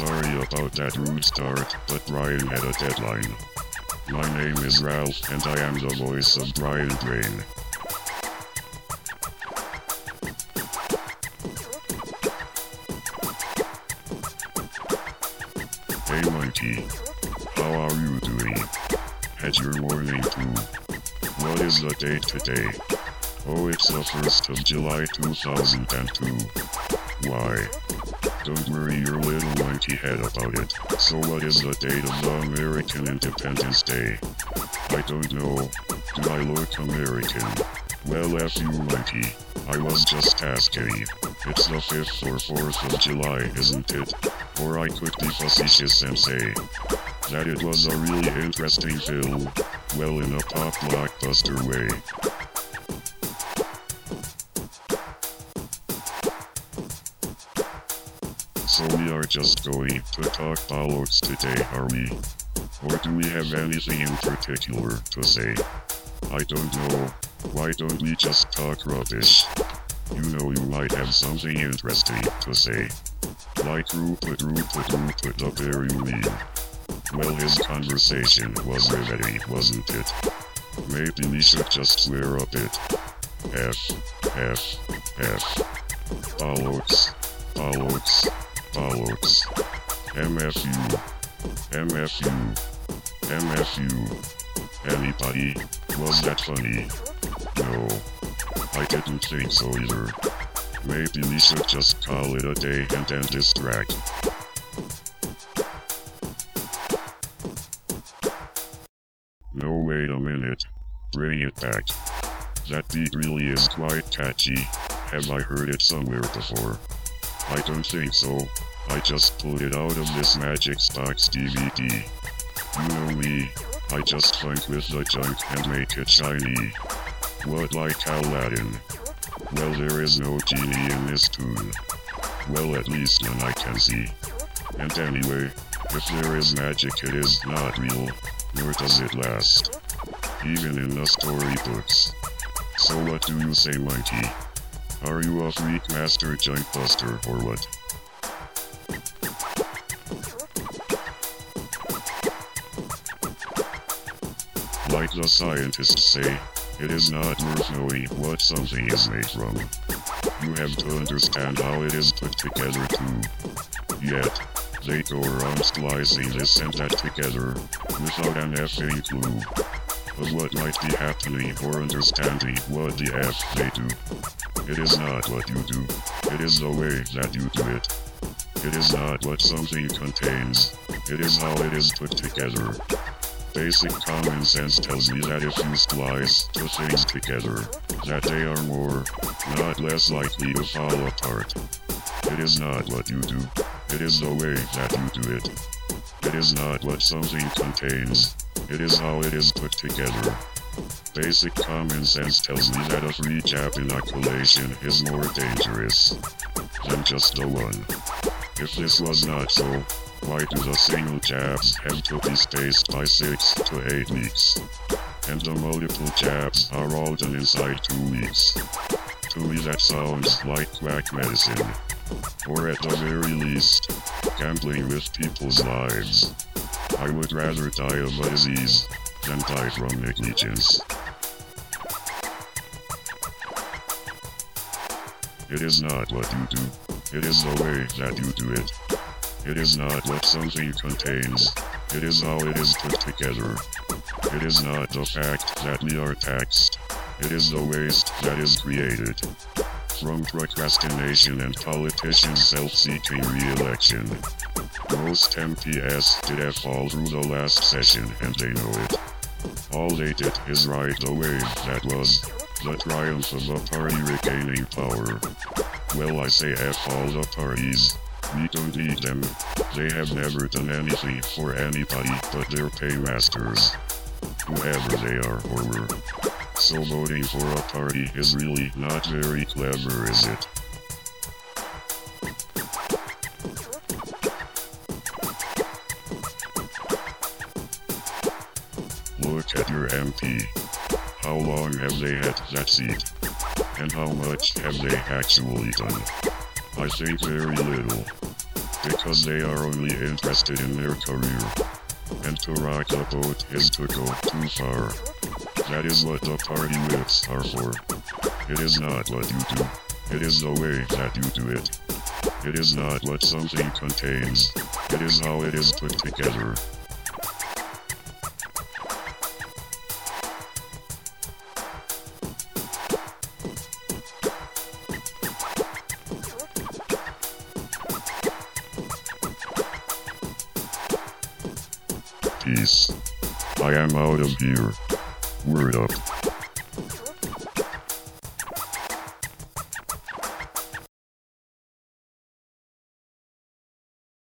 Sorry about that rude start, but Brian had a deadline. My name is Ralph and I am the voice of Brian Brain. Hey Monkey, how are you doing? Had your morning too? What is the date today? Oh, it's the 1st of July 2002. Why? Don't worry your little monkey head about it. So what is the date of the American Independence Day? I don't know. Do I look American? Well, F you monkey. I was just asking. It's the 5th or 4th of July, isn't it? Or I could be facetious and say that it was a really interesting film. Well, in a pop blockbuster way. So we are just going to talk bollocks today, are we? Or do we have anything in particular to say? I don't know. Why don't we just talk rubbish? You know you might have something interesting to say. Like Rupert up there you mean. Well, his conversation was riveting, wasn't it? Maybe we should just swear a bit. F. Bollocks. MFU. Anybody? Was that funny? No. I didn't think so either. Maybe we should just call it a day and then distract. No, wait a minute. Bring it back. That beat really is quite catchy. Have I heard it somewhere before? I don't think so. I just pulled it out of this Magic Box DVD. You know me. I just funk with the junk and make it shiny. What, like Aladdin? Well, there is no genie in this tune. Well, at least none I can see. And anyway, if there is magic it is not real, nor does it last. Even in the storybooks. So what do you say, monkey? Are you a freak master junk buster or what? Like the scientists say, it is not worth knowing what something is made from. You have to understand how it is put together too. Yet, they go around splicing this and that together, without an effing clue of what might be happening or understanding what the F they do. It is not what you do, it is the way that you do it. It is not what something contains, it is how it is put together. Basic common sense tells me that if you splice two things together, that they are more, not less likely to fall apart. It is not what you do, it is the way that you do it. It is not what something contains, it is how it is put together. Basic common sense tells me that a free jab inoculation is more dangerous than just the one. If this was not so, why do the single jabs have to be spaced by 6 to 8 weeks? And the multiple jabs are all done inside 2 weeks. To me that sounds like quack medicine. Or at the very least, gambling with people's lives. I would rather die of a disease than die from negligence. It is not what you do, it is the way that you do it. It is not what something contains, it is how it is put together. It is not the fact that we are taxed, it is the waste that is created. From procrastination and politicians' self-seeking re-election. Most MPs did F all through the last session and they know it. All they did is ride the wave that was the triumph of a party regaining power. Well, I say F all the parties. We don't need them. They have never done anything for anybody but their paymasters. Whoever they are or were. So voting for a party is really not very clever, is it? Look at your MP. How long have they had that seat? And how much have they actually done? I think very little. because they are only interested in their career. And to rock the boat is to go too far. That is what the party whips are for. It is not what you do. It is the way that you do it. It is not what something contains. It is how it is put together. Peace. I am out of here. Word up.